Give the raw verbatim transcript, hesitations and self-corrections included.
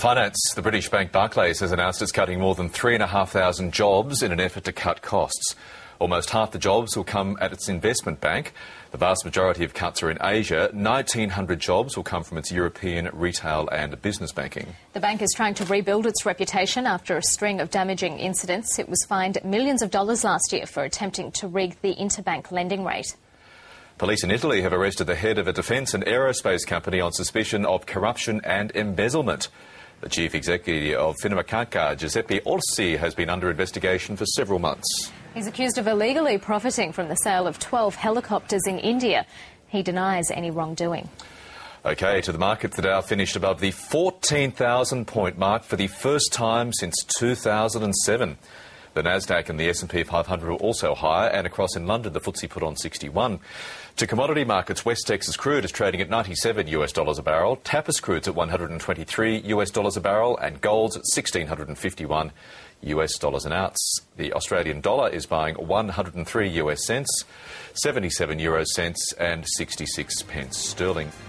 Finance. The British bank Barclays has announced it's cutting more than three thousand five hundred jobs in an effort to cut costs. Almost half the jobs will come at its investment bank. The vast majority of cuts are in Asia. nineteen hundred jobs will come from its European retail and business banking. The bank is trying to rebuild its reputation after a string of damaging incidents. It was fined millions of dollars last year for attempting to rig the interbank lending rate. Police in Italy have arrested the head of a defence and aerospace company on suspicion of corruption and embezzlement. The chief executive of Finmeccanica, Giuseppe Orsi, has been under investigation for several months. He's accused of illegally profiting from the sale of twelve helicopters in India. He denies any wrongdoing. OK, to the markets. The Dow finished above the fourteen thousand point mark for the first time since two thousand seven. The Nasdaq and the S and P five hundred were also higher, and across in London the F T S E put on sixty-one. To commodity markets, West Texas crude is trading at ninety-seven US dollars a barrel, Tapis crude's at one hundred twenty-three US dollars a barrel, and gold's at one thousand six hundred fifty-one US dollars an ounce. The Australian dollar is buying one hundred three US cents, seventy-seven euro cents and sixty-six pence sterling.